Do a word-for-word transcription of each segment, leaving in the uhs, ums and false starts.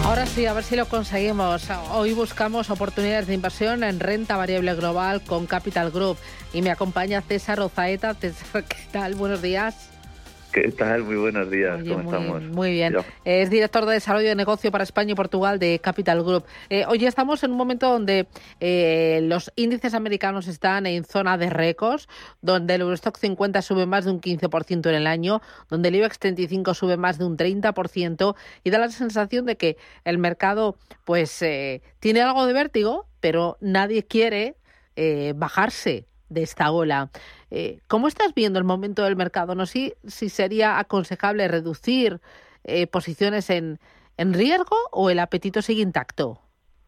Ahora sí, a ver si lo conseguimos. Hoy buscamos oportunidades de inversión en renta variable global con Capital Group y me acompaña César Ozaeta. César, ¿qué tal? Buenos días. ¿Qué tal? Muy buenos días. Oye, ¿Cómo muy, estamos? muy bien. Yo. Es director de Desarrollo de Negocio para España y Portugal de Capital Group. Eh, hoy estamos en un momento donde eh, los índices americanos están en zona de récords, donde el Eurostoxx cincuenta sube más de un quince por ciento en el año, donde el IBEX treinta y cinco sube más de un treinta por ciento y da la sensación de que el mercado pues eh, tiene algo de vértigo, pero nadie quiere eh, bajarse de esta ola. Eh, ¿Cómo estás viendo el momento del mercado? No sé si, si sería aconsejable reducir eh, posiciones en, en riesgo o el apetito sigue intacto.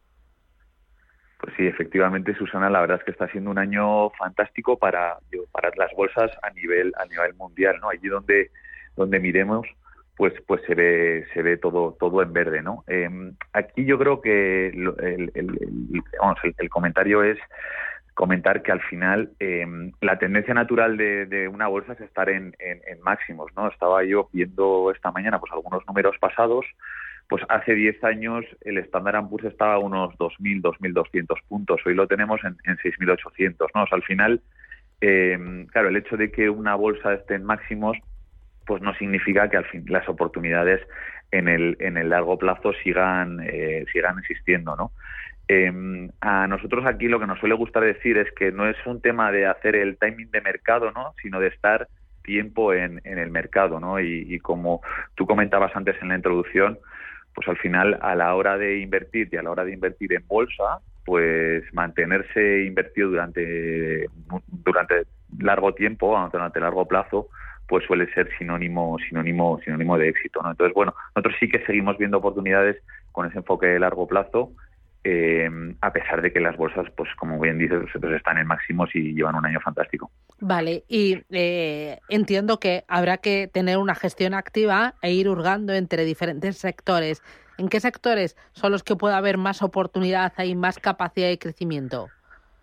Pues sí, efectivamente, Susana, la verdad es que está siendo un año fantástico para, para las bolsas a nivel a nivel mundial, ¿no? Allí donde donde miremos, pues pues se ve se ve todo todo en verde, ¿no? Eh, aquí yo creo que el, el, el, el, vamos, el, el comentario es comentar que al final eh, la tendencia natural de, de una bolsa es estar en, en, en máximos, ¿no? Estaba yo viendo esta mañana pues algunos números pasados. Pues hace diez años el Standard and Poor's estaba a unos dos mil, dos mil doscientos puntos. Hoy lo tenemos en, en seis mil ochocientos, ¿no? O sea, al final, eh, claro, el hecho de que una bolsa esté en máximos, pues no significa que al fin las oportunidades en el en el largo plazo sigan eh, sigan existiendo, ¿no? Eh, a nosotros aquí lo que nos suele gustar decir es que no es un tema de hacer el timing de mercado, ¿no? Sino de estar tiempo en, en el mercado, ¿no? Y, y como tú comentabas antes en la introducción, pues al final a la hora de invertir y a la hora de invertir en bolsa, pues mantenerse invertido durante durante largo tiempo, durante largo plazo, pues suele ser sinónimo sinónimo sinónimo de éxito, ¿no? Entonces, bueno, nosotros sí que seguimos viendo oportunidades con ese enfoque de largo plazo. Eh, a pesar de que las bolsas, pues como bien dices, pues están en máximos y llevan un año fantástico. Vale, y eh, entiendo que habrá que tener una gestión activa e ir hurgando entre diferentes sectores. ¿En qué sectores son los que puede haber más oportunidad, hay más capacidad de crecimiento?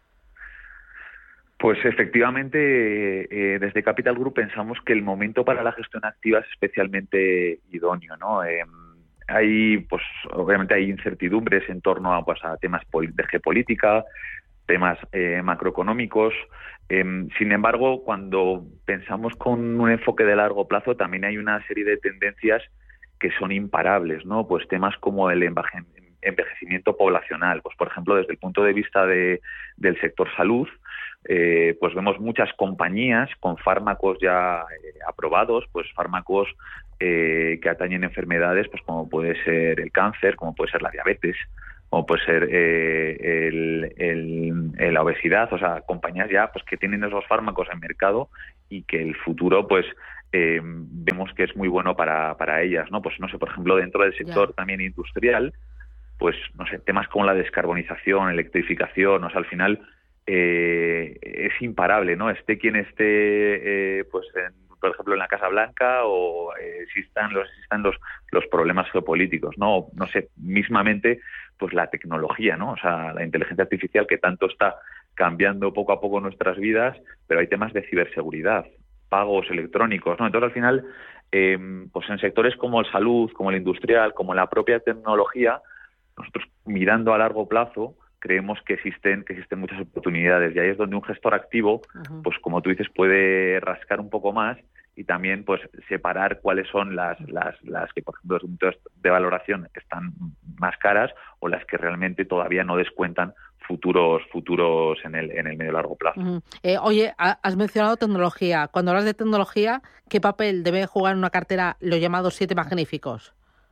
Pues efectivamente, eh, desde Capital Group pensamos que el momento para la gestión activa es especialmente idóneo, ¿no? Eh, hay, pues, obviamente hay incertidumbres en torno a, pues, a temas de geopolítica, temas eh, macroeconómicos. Eh, sin embargo, cuando pensamos con un enfoque de largo plazo, también hay una serie de tendencias que son imparables, ¿no? Pues temas como el envejecimiento poblacional. Pues, por ejemplo, desde el punto de vista de, del sector salud, eh, pues vemos muchas compañías con fármacos ya eh, aprobados, pues fármacos eh, que atañen enfermedades, pues como puede ser el cáncer, como puede ser la diabetes, como puede ser eh, el, el, el, la obesidad, o sea, compañías ya pues que tienen esos fármacos en mercado y que el futuro pues eh, vemos que es muy bueno para, para ellas, ¿no? Pues no sé, por ejemplo, dentro del sector yeah. también industrial, pues no sé, temas como la descarbonización, electrificación, o sea, al final eh, es imparable, ¿no? Esté quien esté, eh, pues en, por ejemplo, en la Casa Blanca o eh, existan los existan los los problemas geopolíticos, ¿no? No sé, mismamente pues la tecnología, ¿no? O sea, la inteligencia artificial que tanto está cambiando poco a poco nuestras vidas, pero hay temas de ciberseguridad, pagos electrónicos, ¿no? Entonces, al final, eh, pues en sectores como el salud, como el industrial, como la propia tecnología, nosotros mirando a largo plazo creemos que existen que existen muchas oportunidades y ahí es donde un gestor activo, uh-huh. pues como tú dices, puede rascar un poco más y también pues separar cuáles son las las las que por ejemplo desde puntos de valoración están más caras o las que realmente todavía no descuentan futuros futuros en el en el medio largo plazo. Uh-huh. Eh, oye, has mencionado tecnología. Cuando hablas de tecnología, ¿qué papel debe jugar en una cartera los llamados siete magníficos?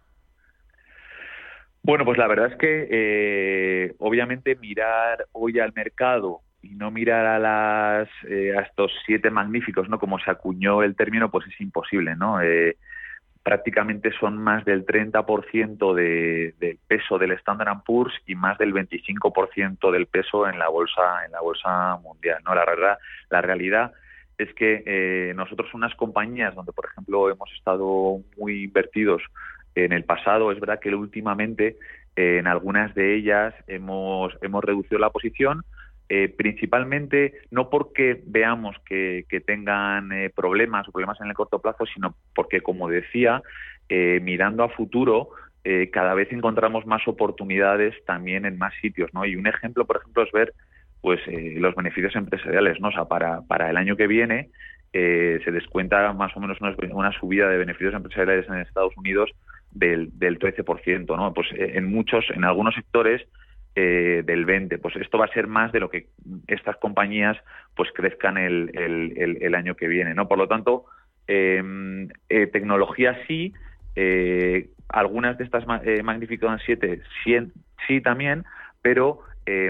Bueno, pues la verdad es que eh, obviamente mirar hoy al mercado y no mirar a las eh, a estos siete magníficos, ¿no? Como se acuñó el término, pues es imposible, ¿no? Eh, prácticamente son más del treinta por ciento de, del peso del Standard and Poor's y más del veinticinco por ciento del peso en la bolsa en la bolsa mundial, ¿no? La verdad, la realidad es que eh, nosotros unas compañías donde, por ejemplo, hemos estado muy invertidos en el pasado, es verdad que últimamente eh, en algunas de ellas hemos hemos reducido la posición, eh, principalmente no porque veamos que, que tengan eh, problemas o problemas en el corto plazo, sino porque, como decía, eh, mirando a futuro, eh, cada vez encontramos más oportunidades también en más sitios, ¿no? Y un ejemplo, por ejemplo, es ver pues eh, los beneficios empresariales, ¿no? O sea, para, para el año que viene eh, se descuenta más o menos una, una subida de beneficios empresariales en Estados Unidos del, del trece por ciento, ¿no? Pues eh, en muchos, en algunos sectores eh, del veinte por ciento. Pues esto va a ser más de lo que estas compañías pues crezcan el, el, el, el año que viene, ¿no? Por lo tanto, eh, eh, tecnología sí, eh, algunas de estas eh, Magnificent siete sí, sí también, pero Eh,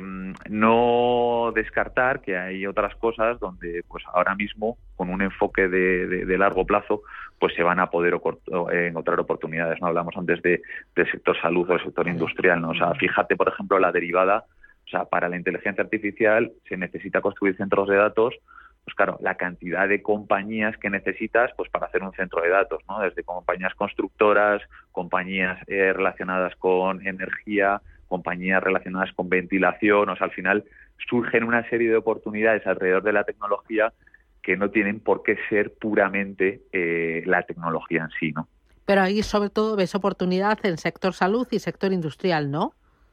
no descartar que hay otras cosas donde pues ahora mismo con un enfoque de, de, de largo plazo pues se van a poder eh, encontrar oportunidades, ¿no? Hablamos antes de, del sector salud o del sector industrial, ¿no? O sea, fíjate, por ejemplo, la derivada, o sea, para la inteligencia artificial se necesita construir centros de datos. Pues claro, la cantidad de compañías que necesitas pues para hacer un centro de datos, ¿no? Desde compañías constructoras, compañías eh, relacionadas con energía, compañías relacionadas con ventilación, o sea, al final surgen una serie de oportunidades alrededor de la tecnología que no tienen por qué ser puramente eh, la tecnología en sí, ¿no? Pero ahí sobre todo ves oportunidad en sector salud y sector industrial, ¿no?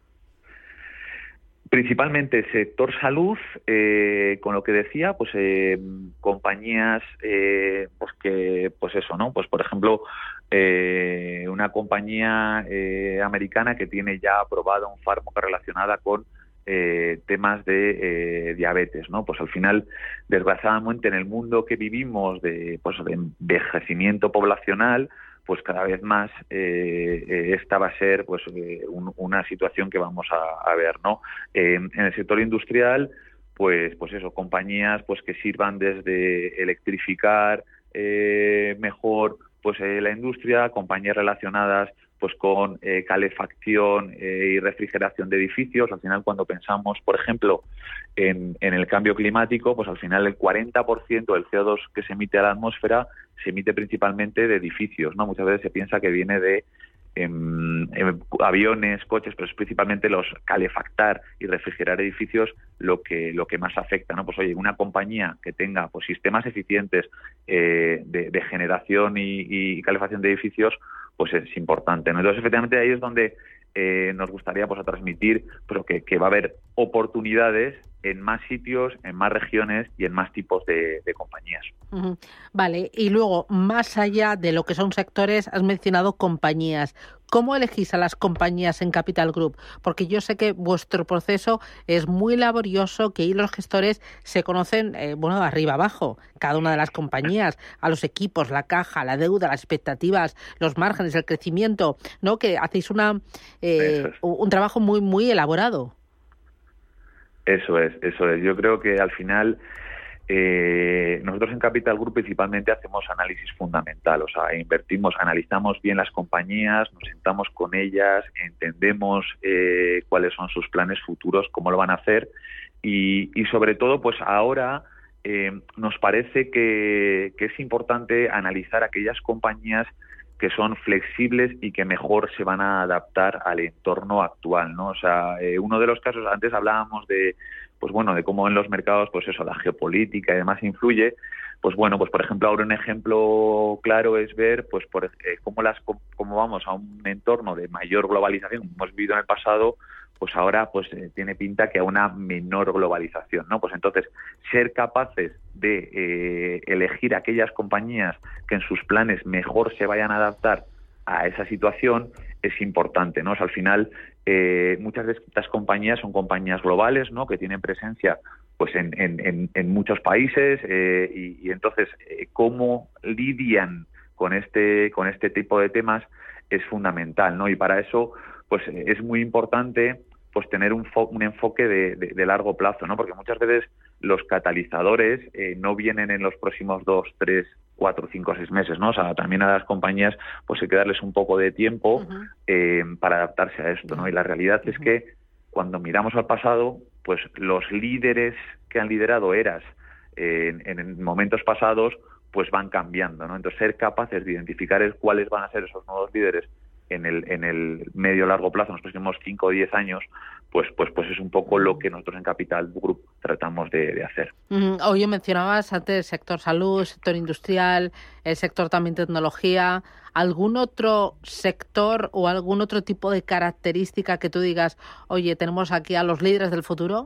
Principalmente sector salud, eh, con lo que decía, pues eh, compañías, eh, pues que, pues eso, ¿no? Pues por ejemplo, eh, una compañía eh, americana que tiene ya aprobado un fármaco relacionada con eh, temas de eh, diabetes, ¿no? Pues al final, desgraciadamente, en el mundo que vivimos de, pues, de envejecimiento poblacional, pues cada vez más eh, eh, esta va a ser pues eh, un, una situación que vamos a, a ver, ¿no? Eh, en el sector industrial, pues pues eso, compañías pues que sirvan desde electrificar eh, mejor pues eh, la industria, compañías relacionadas pues con eh, calefacción eh, y refrigeración de edificios. Al final, cuando pensamos, por ejemplo, en, en el cambio climático, pues al final el cuarenta por ciento del C O dos que se emite a la atmósfera se emite principalmente de edificios, ¿no? Muchas veces se piensa que viene de en, en aviones, coches, pero es principalmente los calefactar y refrigerar edificios lo que lo que más afecta, ¿no? Pues oye, una compañía que tenga pues sistemas eficientes eh, de, de generación y, y calefacción de edificios, pues es importante, ¿no? Entonces, efectivamente, ahí es donde eh, nos gustaría pues a transmitir, pero que, que va a haber oportunidades en más sitios, en más regiones y en más tipos de, de compañías. Uh-huh. Vale, y luego, más allá de lo que son sectores, has mencionado compañías. ¿Cómo elegís a las compañías en Capital Group? Porque yo sé que vuestro proceso es muy laborioso, que ahí los gestores se conocen, eh, bueno, de arriba abajo, cada una de las compañías, a los equipos, la caja, la deuda, las expectativas, los márgenes, el crecimiento, ¿no? Que hacéis una eh, es. un trabajo muy, muy elaborado. Eso es, eso es. Yo creo que al final eh, nosotros en Capital Group principalmente hacemos análisis fundamental, o sea, invertimos, analizamos bien las compañías, nos sentamos con ellas, entendemos eh, cuáles son sus planes futuros, cómo lo van a hacer y, y sobre todo, pues ahora eh, nos parece que, que es importante analizar aquellas compañías que son flexibles y que mejor se van a adaptar al entorno actual, ¿no? O sea, eh, uno de los casos, antes hablábamos de, pues bueno, de cómo en los mercados, pues eso, la geopolítica y demás influye. Pues bueno, pues por ejemplo, ahora un ejemplo claro es ver, pues por eh, cómo las, cómo vamos a un entorno de mayor globalización, como hemos vivido en el pasado, pues ahora pues eh, tiene pinta que a una menor globalización, ¿no? Pues entonces, ser capaces de eh, elegir aquellas compañías que en sus planes mejor se vayan a adaptar a esa situación es importante, ¿no? O sea, al final, eh, muchas de estas compañías son compañías globales, ¿no? Que tienen presencia pues en, en, en muchos países eh, y, y entonces eh, cómo lidian con este con este tipo de temas es fundamental, ¿no? Y para eso pues es muy importante pues tener un, fo- un enfoque de, de, de largo plazo, ¿no? Porque muchas veces los catalizadores eh, no vienen en los próximos dos, tres, cuatro, cinco, seis meses, ¿no? O sea, también a las compañías pues hay que darles un poco de tiempo uh-huh. eh, para adaptarse a esto, ¿no? Y la realidad uh-huh. es que cuando miramos al pasado, pues los líderes que han liderado eras eh, en, en momentos pasados, pues van cambiando, ¿no? Entonces, ser capaces de identificar cuáles van a ser esos nuevos líderes en el, en el medio largo plazo, en los próximos cinco o diez años, pues, pues, pues es un poco lo que nosotros en Capital Group tratamos de, de hacer. Mm, oye, mencionabas antes el sector salud, sector industrial, el sector también tecnología. ¿Algún otro sector o algún otro tipo de característica que tú digas, oye, tenemos aquí a los líderes del futuro?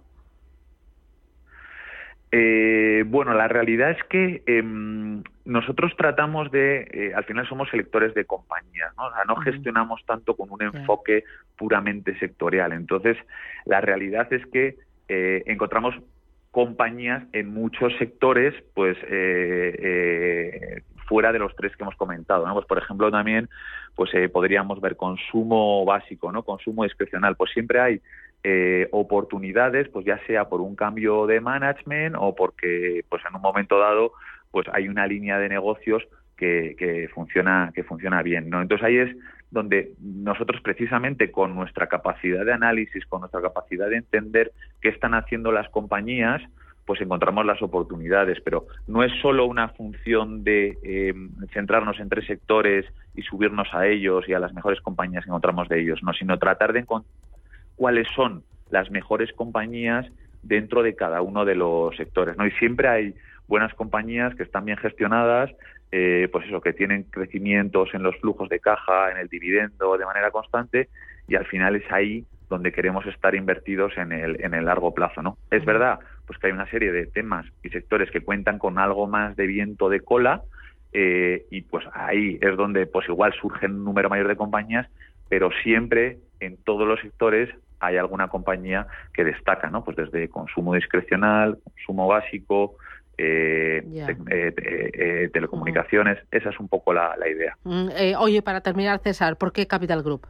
Eh, bueno, la realidad es que eh, nosotros tratamos de, eh, al final somos selectores de compañías, ¿no? O sea, no uh-huh. gestionamos tanto con un enfoque yeah. puramente sectorial. Entonces, la realidad es que eh, encontramos compañías en muchos sectores, pues eh, eh, fuera de los tres que hemos comentado, ¿no? Pues por ejemplo también, pues eh, podríamos ver consumo básico, ¿no? Consumo discrecional. Pues siempre hay Eh, oportunidades, pues ya sea por un cambio de management o porque pues en un momento dado pues hay una línea de negocios que, que funciona que funciona bien, ¿no? Entonces ahí es donde nosotros precisamente con nuestra capacidad de análisis, con nuestra capacidad de entender qué están haciendo las compañías, pues encontramos las oportunidades, pero no es solo una función de eh, centrarnos en tres sectores y subirnos a ellos y a las mejores compañías que encontramos de ellos, no, sino tratar de encontrar cuáles son las mejores compañías dentro de cada uno de los sectores, ¿no? Y siempre hay buenas compañías que están bien gestionadas, eh, pues eso, que tienen crecimientos en los flujos de caja, en el dividendo de manera constante, y al final es ahí donde queremos estar invertidos en el en el largo plazo, ¿no? Es verdad, pues que hay una serie de temas y sectores que cuentan con algo más de viento de cola, eh, y pues ahí es donde pues igual surgen un número mayor de compañías, pero siempre en todos los sectores hay alguna compañía que destaca, ¿no? Pues desde consumo discrecional, consumo básico, eh, yeah. te, eh, eh, telecomunicaciones, uh-huh. esa es un poco la, la idea. Mm, eh, oye, para terminar, César, ¿por qué Capital Group?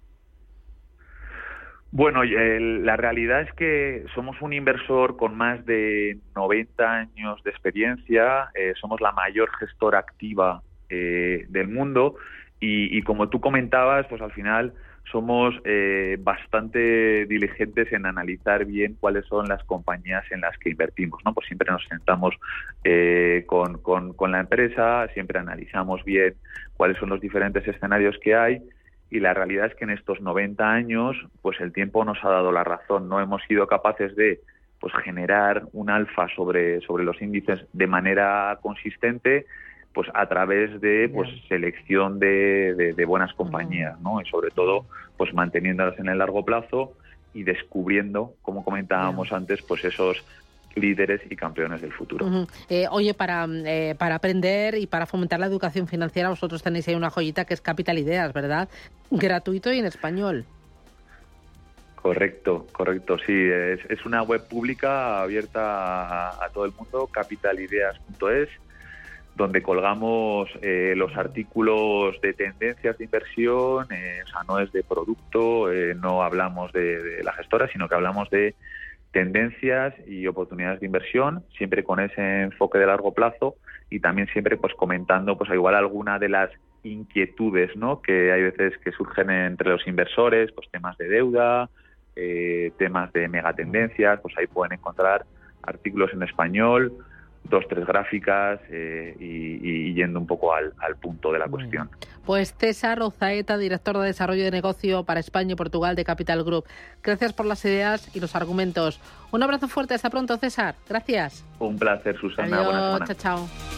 Bueno, el, la realidad es que somos un inversor con más de noventa años de experiencia, eh, somos la mayor gestora activa eh, del mundo y, y como tú comentabas, pues al final somos eh, bastante diligentes en analizar bien cuáles son las compañías en las que invertimos, ¿no? Pues siempre nos sentamos eh, con, con, con la empresa, siempre analizamos bien cuáles son los diferentes escenarios que hay y la realidad es que en estos noventa años pues el tiempo nos ha dado la razón, no hemos sido capaces de pues generar un alfa sobre, sobre los índices de manera consistente, pues a través de pues selección de, de, de buenas compañías, ¿no? Y sobre todo pues manteniéndolas en el largo plazo y descubriendo, como comentábamos antes, pues esos líderes y campeones del futuro. Uh-huh. Eh, oye, para, eh, para aprender y para fomentar la educación financiera, vosotros tenéis ahí una joyita que es Capital Ideas, ¿verdad? Gratuito y en español. Correcto, correcto, sí. Es, es una web pública abierta a, a todo el mundo, capital ideas punto es, donde colgamos eh, los artículos de tendencias de inversión, eh, o sea, no es de producto, eh, no hablamos de, de la gestora, sino que hablamos de tendencias y oportunidades de inversión, siempre con ese enfoque de largo plazo y también siempre pues comentando pues igual alguna de las inquietudes, ¿no? Que hay veces que surgen entre los inversores, pues temas de deuda, eh, temas de megatendencias, pues ahí pueden encontrar artículos en español, dos, tres gráficas eh, y, y yendo un poco al, al punto de la cuestión. Pues César Ozaeta, director de Desarrollo de Negocio para España y Portugal de Capital Group. Gracias por las ideas y los argumentos. Un abrazo fuerte, hasta pronto, César. Gracias. Un placer, Susana. Adiós, buena semana. Chao, chao.